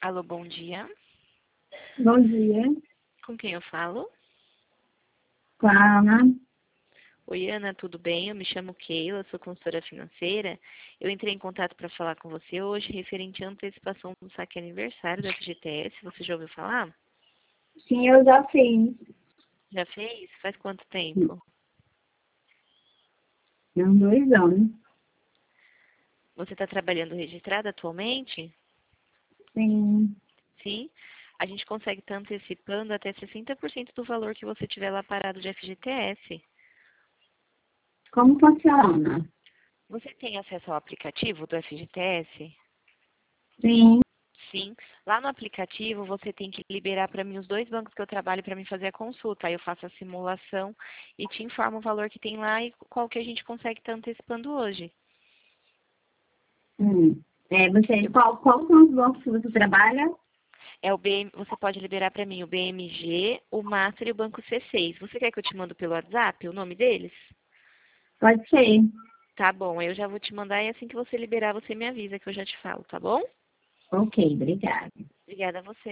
Alô, bom dia. Bom dia, Com quem eu falo? com a Ana. Oi, Ana, tudo bem? Eu me chamo Keila, sou consultora financeira. Eu entrei em contato para falar com você hoje referente à antecipação do saque aniversário da FGTS. Você já ouviu falar? Sim, eu já fiz. Já fez? Faz quanto tempo? Há uns 2 anos. Você está trabalhando registrada atualmente? Sim. Sim. A gente consegue estar antecipando até 60% do valor que você tiver lá parado de FGTS. Como funciona? Você tem acesso ao aplicativo do FGTS? Sim. Sim. Lá no aplicativo você tem que liberar para mim os 2 bancos que eu trabalho para mim fazer a consulta. Aí eu faço a simulação e te informo o valor que tem lá e qual que a gente consegue estar antecipando hoje. Qual são os bancos que você trabalha? É o BM, você pode liberar para mim o BMG, o Master e o Banco C6. Você quer que eu te mando pelo WhatsApp o nome deles? Pode ser. Tá bom, eu já vou te mandar e assim que você liberar você me avisa que eu já te falo, tá bom? Ok, obrigada. Obrigada a você.